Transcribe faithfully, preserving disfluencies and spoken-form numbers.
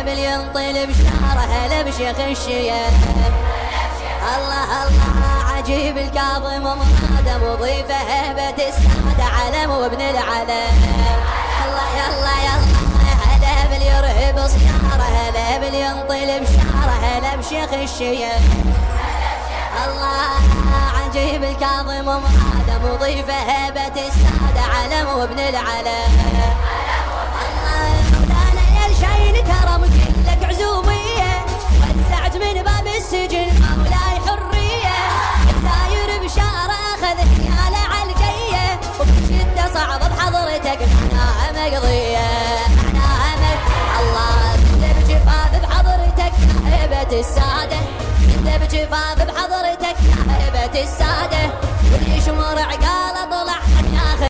نبل ينطل بشاره هلا بشيخ الشيخ. الله الله عجيب الكاظم مراد مضيف هيبة السادة علم وابن العلم. الله يلا يلا هلا باليرهب صياره هلا بالينطل بشاره هلا بشيخ الشيخ. الله عجيب الكاظم مراد مضيف هيبة السادة علم وابن العلم. الله مولانا يا الشين كرم كلك عزومية وسعت من باب السجن مولاي حرية. ساير بشارة اخذ حياله عالجية وبشدة صعب بحضرتك معناها مقضية معناها مقضية. الله كنت بجفاف بحضرتك يا هيبة السادة كنت بجفاف بحضرتك يا هيبة السادة. واللي يشمر عقاله طلع